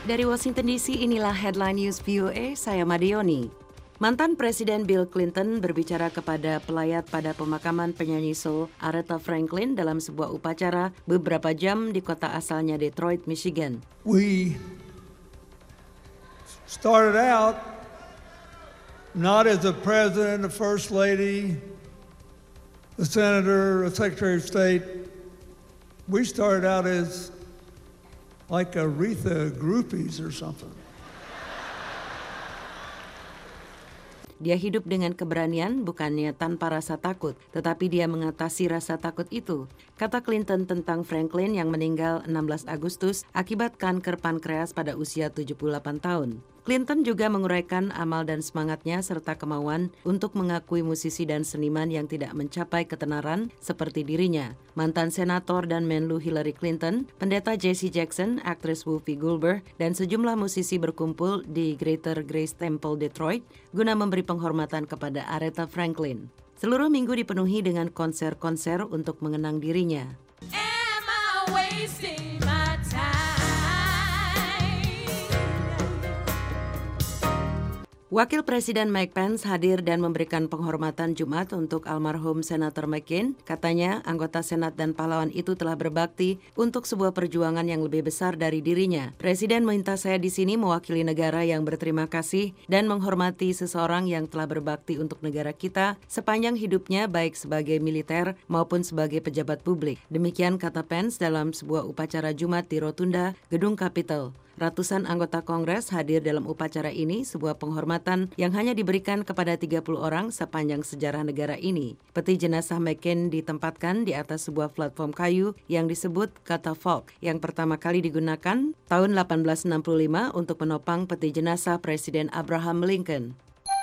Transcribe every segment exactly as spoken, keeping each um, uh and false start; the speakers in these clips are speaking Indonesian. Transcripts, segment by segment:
Dari Washington D C, inilah Headline News V O A, saya Madioni. Mantan Presiden Bill Clinton berbicara kepada pelayat pada pemakaman penyanyi soul Aretha Franklin dalam sebuah upacara beberapa jam di kota asalnya Detroit, Michigan. We started out not as a president, a first lady, a senator, a secretary of state. We started out as like Aretha groupies or something. Dia hidup dengan keberanian, bukannya tanpa rasa takut, tetapi dia mengatasi rasa takut itu, kata Clinton tentang Franklin yang meninggal enam belas Agustus akibat kanker pankreas pada usia tujuh puluh delapan tahun. Clinton juga menguraikan amal dan semangatnya serta kemauan untuk mengakui musisi dan seniman yang tidak mencapai ketenaran seperti dirinya. Mantan senator dan Menlu Hillary Clinton, pendeta Jesse Jackson, aktris Whoopi Goldberg, dan sejumlah musisi berkumpul di Greater Grace Temple, Detroit, guna memberi penghormatan kepada Aretha Franklin. Seluruh minggu dipenuhi dengan konser-konser untuk mengenang dirinya. Am I wasting my time? Wakil Presiden Mike Pence hadir dan memberikan penghormatan Jumat untuk almarhum Senator McCain. Katanya, anggota Senat dan pahlawan itu telah berbakti untuk sebuah perjuangan yang lebih besar dari dirinya. Presiden meminta saya di sini mewakili negara yang berterima kasih dan menghormati seseorang yang telah berbakti untuk negara kita sepanjang hidupnya baik sebagai militer maupun sebagai pejabat publik. Demikian kata Pence dalam sebuah upacara Jumat di Rotunda, Gedung Capitol. Ratusan anggota Kongres hadir dalam upacara ini, sebuah penghormatan yang hanya diberikan kepada tiga puluh orang sepanjang sejarah negara ini. Peti jenazah McCain ditempatkan di atas sebuah platform kayu yang disebut catafalque yang pertama kali digunakan tahun delapan belas enam puluh lima untuk menopang peti jenazah Presiden Abraham Lincoln.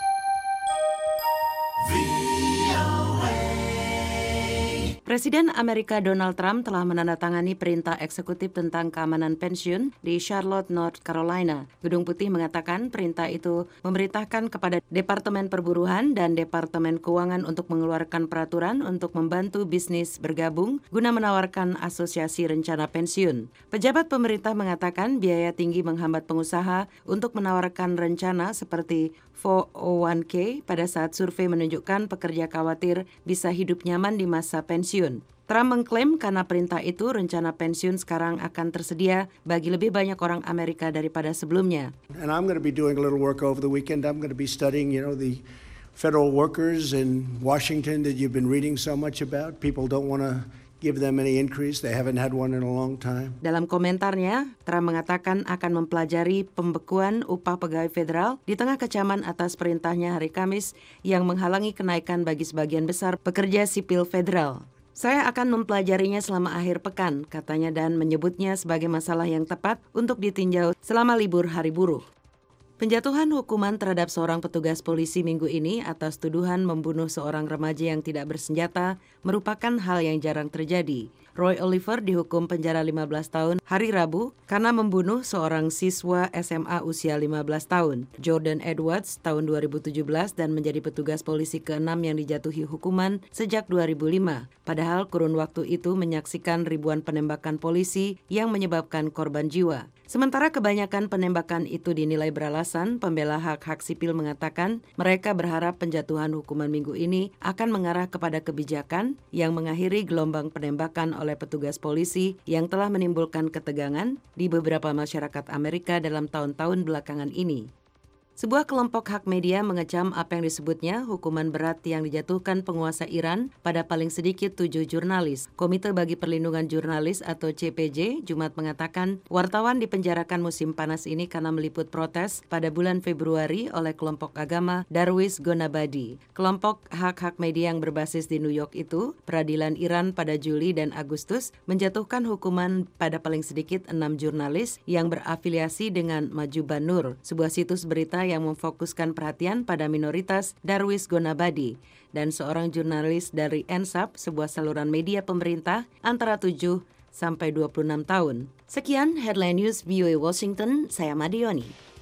Presiden Amerika Donald Trump telah menandatangani perintah eksekutif tentang keamanan pensiun di Charlotte, North Carolina. Gedung Putih mengatakan perintah itu memerintahkan kepada Departemen Perburuhan dan Departemen Keuangan untuk mengeluarkan peraturan untuk membantu bisnis bergabung guna menawarkan asosiasi rencana pensiun. Pejabat pemerintah mengatakan biaya tinggi menghambat pengusaha untuk menawarkan rencana seperti empat oh one k pada saat survei menunjukkan pekerja khawatir bisa hidup nyaman di masa pensiun. Trump mengklaim karena perintah itu rencana pensiun sekarang akan tersedia bagi lebih banyak orang Amerika daripada sebelumnya. And I'm going to be doing a little work over the weekend. I'm going to be studying, you know, the federal workers in Washington that you've been reading so much about. People don't want to give them any increase. They haven't had one in a long time. Dalam komentarnya, Trump mengatakan akan mempelajari pembekuan upah pegawai federal di tengah kecaman atas perintahnya hari Kamis yang menghalangi kenaikan bagi sebagian besar pekerja sipil federal. Saya akan mempelajarinya selama akhir pekan, katanya, dan menyebutnya sebagai masalah yang tepat untuk ditinjau selama libur hari buruh. Penjatuhan hukuman terhadap seorang petugas polisi minggu ini atas tuduhan membunuh seorang remaja yang tidak bersenjata merupakan hal yang jarang terjadi. Roy Oliver dihukum penjara lima belas tahun hari Rabu karena membunuh seorang siswa S M A usia lima belas tahun. Jordan Edwards tahun dua ribu tujuh belas dan menjadi petugas polisi keenam yang dijatuhi hukuman sejak dua ribu lima. Padahal kurun waktu itu menyaksikan ribuan penembakan polisi yang menyebabkan korban jiwa. Sementara kebanyakan penembakan itu dinilai beralasan, pembela hak-hak sipil mengatakan mereka berharap penjatuhan hukuman minggu ini akan mengarah kepada kebijakan yang mengakhiri gelombang penembakan oleh petugas polisi yang telah menimbulkan ketegangan di beberapa masyarakat Amerika dalam tahun-tahun belakangan ini. Sebuah kelompok hak media mengecam apa yang disebutnya hukuman berat yang dijatuhkan penguasa Iran pada paling sedikit tujuh jurnalis. Komite bagi Perlindungan Jurnalis atau C P J Jumat mengatakan wartawan dipenjarakan musim panas ini karena meliput protes pada bulan Februari oleh kelompok agama Darwish Gonabadi. Kelompok hak-hak media yang berbasis di New York itu, peradilan Iran pada Juli dan Agustus menjatuhkan hukuman pada paling sedikit enam jurnalis yang berafiliasi dengan Majuban Nur, sebuah situs berita yang memfokuskan perhatian pada minoritas Darwish Gonabadi, dan seorang jurnalis dari N S A P, sebuah saluran media pemerintah, antara tujuh sampai dua puluh enam tahun. Sekian Headline News V O A Washington, saya Madioni.